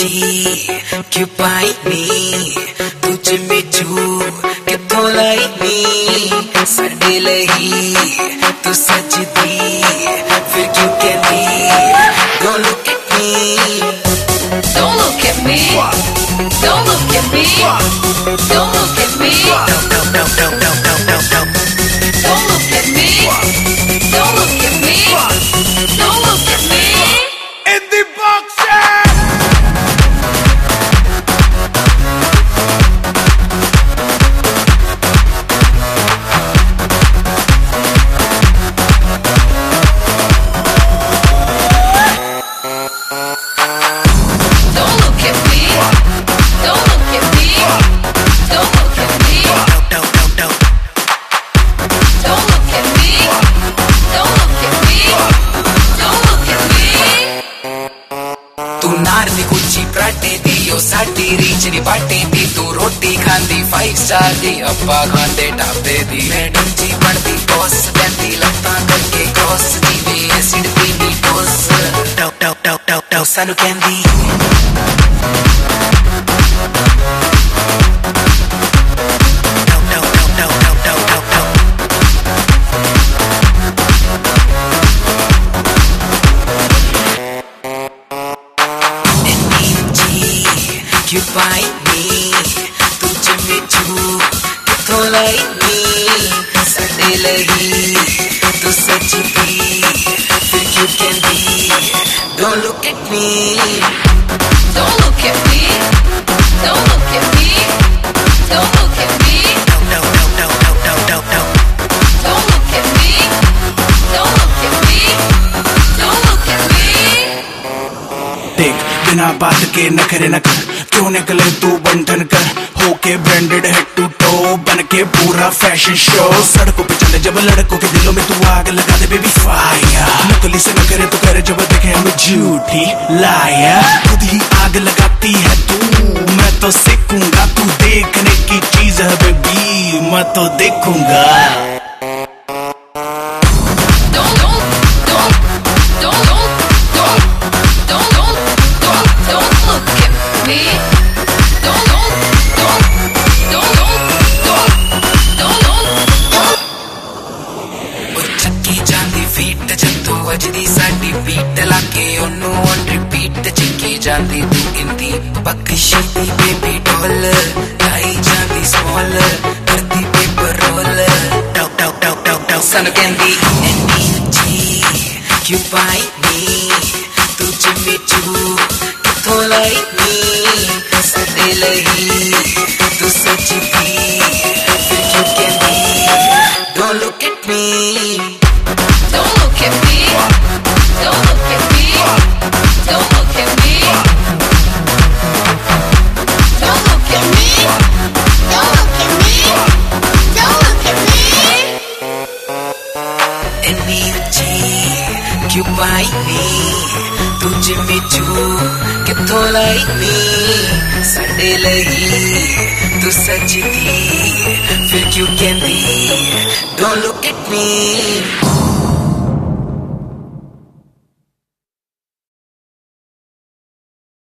क्यों पाई नी तुझ में जू किथों लाई नी साडे लई तू सजदी फिर क्यों कहती don't look at me don't look at me don't look at me don't look at me don't look at me don't look at me don't look at me in the box. कुची पराठे दी ओ साडी reach नी बाटे दी तू रोटी खांदी 5 star दी अब्बा खांदे ढाबे दी madam जी बनदी boss बैंदी लत्तां करके क्रॉस दी वे एसिड दी नी टोस top top top top top सानू कहंदी क्यों पाई नी तुझ में जू किथों लाई नी साडे लई तू सजदी फिर क्यों कहंदी don't look at me don't look at me don't look at me don't look at me don't look at me don't look at me don't look at me देख बिना बात के नखरे न कर क्यों निकले तू बंधन कर होके ब्रांडेड हेड टू टो बन के पूरा फैशन शो सड़कों पे चले जब लड़कों के दिलों में तू आग लगा दे बेबी फायर नकली से न करे तो करे जब देखे हमें झूठी लाया खुद ही आग लगाती है तू मैं तो सीखूंगा तू देखने की चीज है बेबी मैं तो देखूंगा फीट जंतु वजदी साडी बीट लाके ओनू ऑन रिपीट चिक्की जांदी तू इंदी बख्शी दी बेबी डॉल लाई जांदी स्मॉल करदी paper roll talk talk talk talk talk सानू कहंदी एनर्जी क्यों पाई नी तुझ में जू किथों लाई नी साडे लई तू सजदी फिर क्यों कहंदी don't look at me don't look at me don't look at me don't look at me don't look at me don't look at me don't look at me energy क्यों पाई नी तुझ में जू किथों लाई नी साडे लई तू सजदी फिर क्यों कहंदी don't look at me